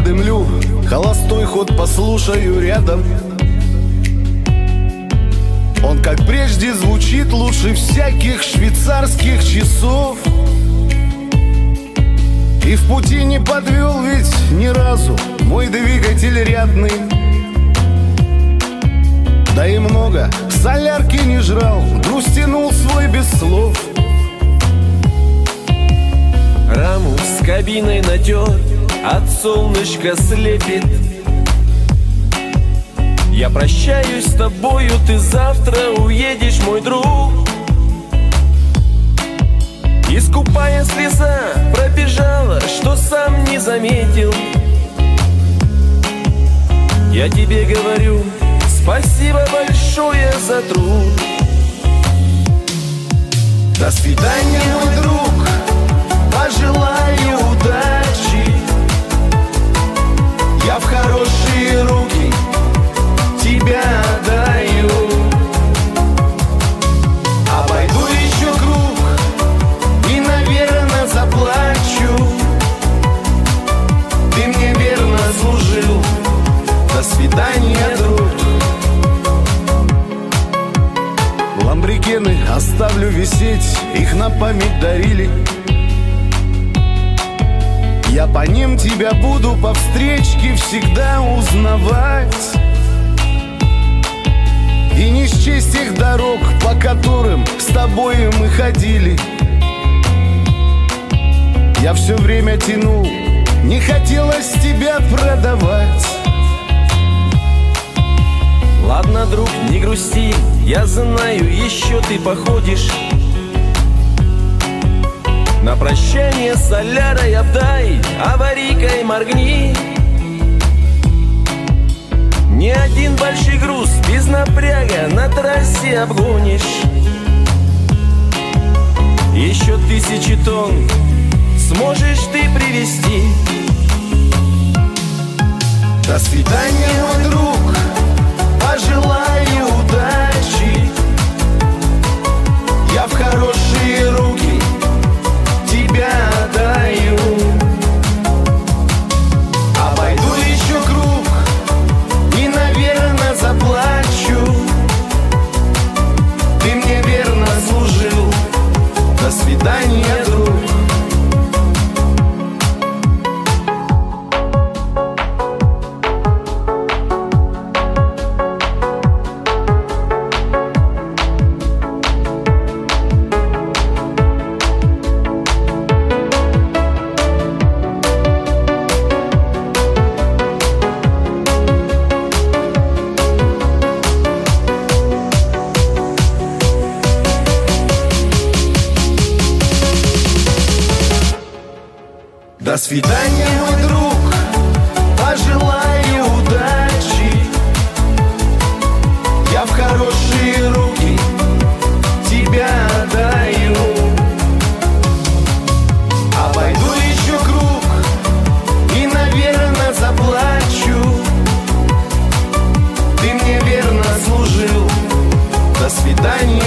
подымлю, холостой ход послушаю рядом. Он, как прежде, звучит лучше всяких швейцарских часов. И в пути не подвел ведь ни разу мой двигатель рядный. Да и много солярки не жрал, грустянул свой без слов. Раму с кабиной натер, от солнышка слепит. Я прощаюсь с тобою, ты завтра уедешь, мой друг. И скупая слеза пробежала, что сам не заметил. Я тебе говорю, спасибо большое за труд. До свидания, мой друг, пожелаю удачи. Я в хорошие руки тебя отдаю. Обойду еще круг и, наверное, заплачу. Ты мне верно служил. До свидания, друг. Ламборгини оставлю висеть, их на память дарили. Я по ним тебя буду по встречке всегда узнавать. И не счесть их дорог, по которым с тобою мы ходили. Я все время тянул, не хотелось тебя продавать. Ладно, друг, не грусти, я знаю, еще ты походишь. На прощание солярой обдай, аварийкой моргни. Ни один большой груз без напряга на трассе обгонишь. Еще 1000 тонн сможешь ты привезти. До свидания, мой друг, пожелаю удачи. Я в хорошие руки тебя отдаю. Обойду еще круг и, наверное, заплачу. Ты мне верно служил. До свидания, друг. До свидания, мой друг, пожелаю удачи. Я в хорошие руки тебя отдаю. Обойду еще круг и, наверное, заплачу. Ты мне верно служил. До свидания.